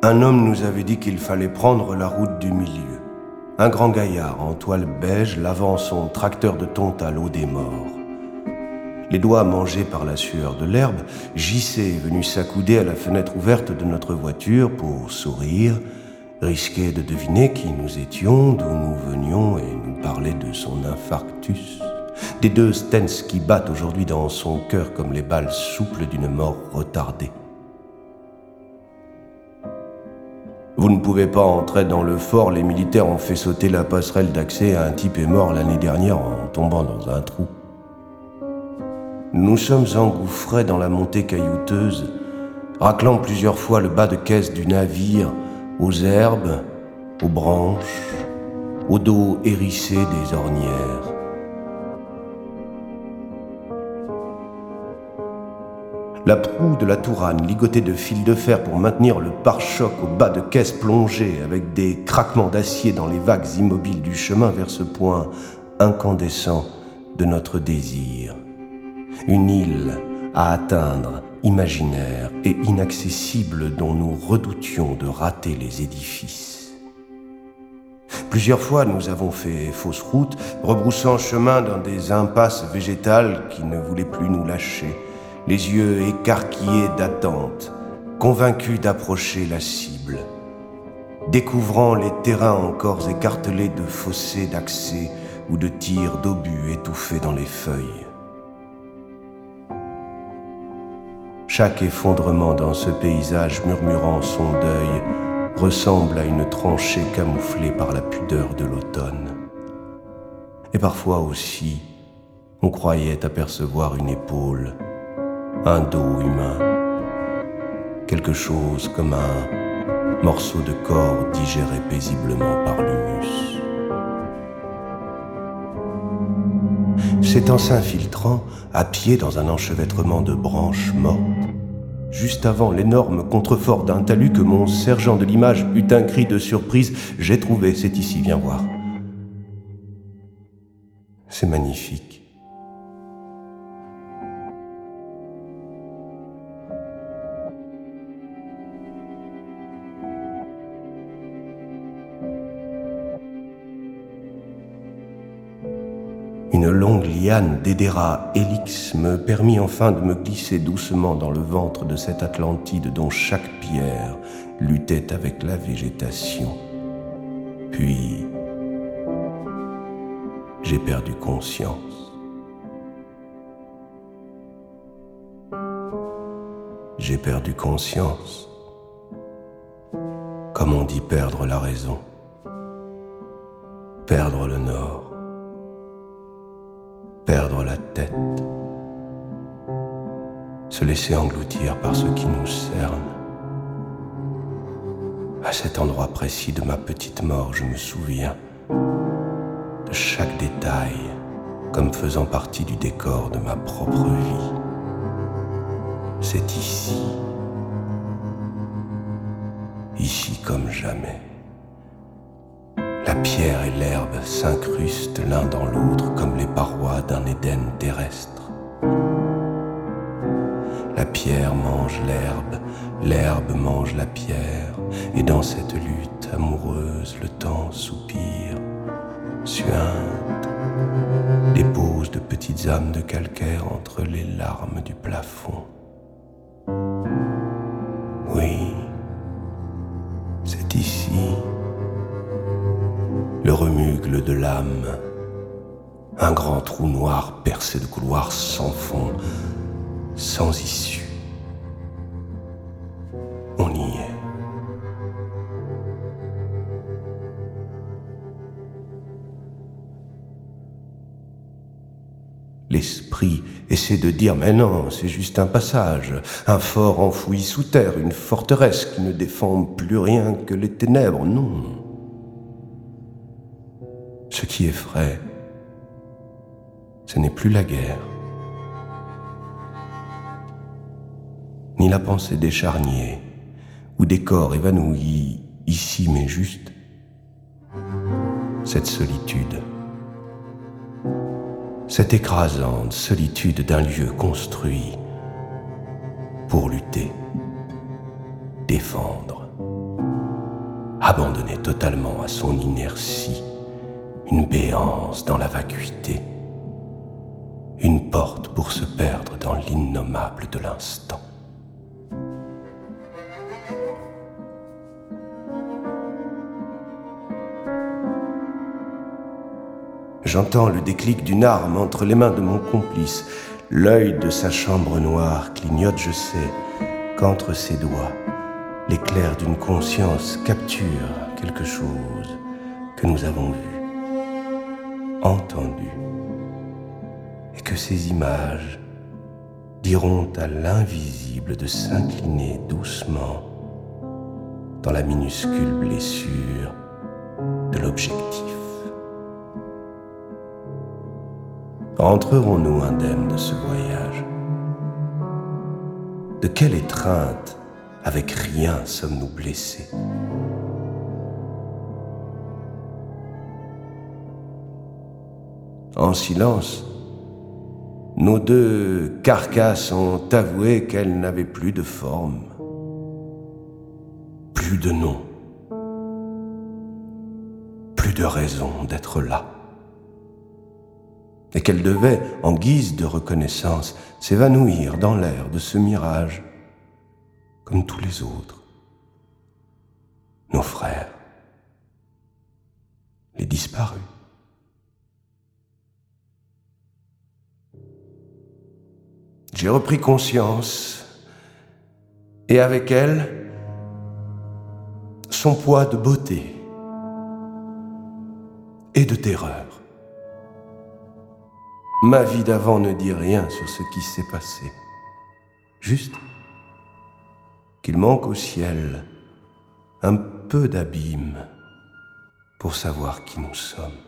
un homme nous avait dit qu'il fallait prendre la route du milieu. Un grand gaillard en toile beige lavant son tracteur de tonte à l'eau des morts. Les doigts mangés par la sueur de l'herbe, JC est venu s'accouder à la fenêtre ouverte de notre voiture pour sourire, risquer de deviner qui nous étions, d'où nous venions et nous parler de son infarctus, des 2 stents qui battent aujourd'hui dans son cœur comme les balles souples d'une mort retardée. Vous ne pouvez pas entrer dans le fort, les militaires ont fait sauter la passerelle d'accès, un type est mort l'année dernière en tombant dans un trou. Nous sommes engouffrés dans la montée caillouteuse, raclant plusieurs fois le bas de caisse du navire, aux herbes, aux branches, au dos hérissé des ornières. La proue de la Tourane, ligotée de fils de fer pour maintenir le pare-choc au bas de caisse plongé avec des craquements d'acier dans les vagues immobiles du chemin vers ce point incandescent de notre désir. Une île à atteindre, imaginaire et inaccessible dont nous redoutions de rater les édifices. Plusieurs fois, nous avons fait fausse route, rebroussant chemin dans des impasses végétales qui ne voulaient plus nous lâcher, les yeux écarquillés d'attente, convaincus d'approcher la cible, découvrant les terrains encore écartelés de fossés d'accès ou de tirs d'obus étouffés dans les feuilles. Chaque effondrement dans ce paysage murmurant son deuil ressemble à une tranchée camouflée par la pudeur de l'automne. Et parfois aussi, on croyait apercevoir une épaule, un dos humain, quelque chose comme un morceau de corps digéré paisiblement par l'humus. C'est en s'infiltrant, à pied dans un enchevêtrement de branches mortes, juste avant l'énorme contrefort d'un talus que mon sergent de l'image eut un cri de surprise. « J'ai trouvé, c'est ici, viens voir. » C'est magnifique. Une longue liane d'Edera helix me permit enfin de me glisser doucement dans le ventre de cette Atlantide dont chaque pierre luttait avec la végétation. Puis, j'ai perdu conscience. J'ai perdu conscience, comme on dit perdre la raison, perdre le nord. Perdre la tête, se laisser engloutir par ce qui nous cerne. À cet endroit précis de ma petite mort, je me souviens de chaque détail comme faisant partie du décor de ma propre vie. C'est ici, ici comme jamais. La pierre et l'herbe s'incrustent l'un dans l'autre comme les parois d'un Éden terrestre. La pierre mange l'herbe, l'herbe mange la pierre, et dans cette lutte amoureuse, le temps soupire, suinte, dépose de petites âmes de calcaire entre les larmes du plafond. Oui, c'est ici. Le remugle de l'âme, un grand trou noir percé de couloirs sans fond, sans issue. On y est. L'esprit essaie de dire « Mais non, c'est juste un passage, un fort enfoui sous terre, une forteresse qui ne défend plus rien que les ténèbres. » Non. Ce qui effraie, ce n'est plus la guerre, ni la pensée des charniers ou des corps évanouis ici, mais juste cette solitude, cette écrasante solitude d'un lieu construit pour lutter, défendre, abandonné totalement à son inertie, une béance dans la vacuité, une porte pour se perdre dans l'innommable de l'instant. J'entends le déclic d'une arme entre les mains de mon complice. L'œil de sa chambre noire clignote, je sais, qu'entre ses doigts, l'éclair d'une conscience capture quelque chose que nous avons vu, entendu, et que ces images diront à l'invisible de s'incliner doucement dans la minuscule blessure de l'objectif. Rentrerons-nous indemnes de ce voyage? De quelle étreinte, avec rien, sommes-nous blessés? En silence, nos deux carcasses ont avoué qu'elles n'avaient plus de forme, plus de nom, plus de raison d'être là. Et qu'elle devait, en guise de reconnaissance, s'évanouir dans l'air de ce mirage, comme tous les autres, nos frères, les disparus. J'ai repris conscience, et avec elle, son poids de beauté et de terreur. Ma vie d'avant ne dit rien sur ce qui s'est passé. Juste qu'il manque au ciel un peu d'abîme pour savoir qui nous sommes.